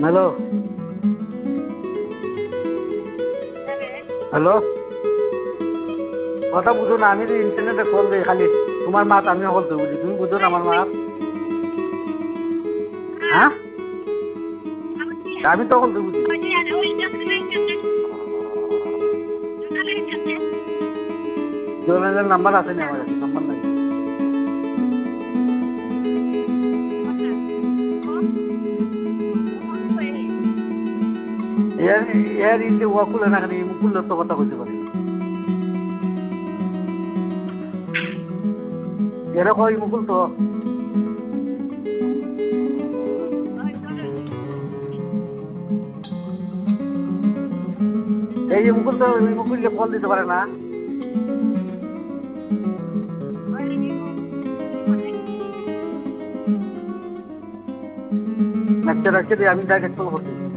Hello, hello, কথা বুঝো না, আমি তো ইন্টারনেটে কল দিই খালি তোমার মাত আমি বলতে বুঝি, তুমি বুঝো না আমার মাত। হ্যাঁ, আমি তখন তো বুঝি। জোনালের নাম্বার আছে না আমার কাছে, নাম্বার নাই। এর এর ইন্দি ওয়া খুলে না, খালি মুকুলের তো কথা কইতে পারি। এরা কই মুকুল তো এই যে মুকুল তো ওই মুকুলকে কল দিতে পারে না। আচ্ছা রাখছে, আমি ডাইরেক্ট কল করছি।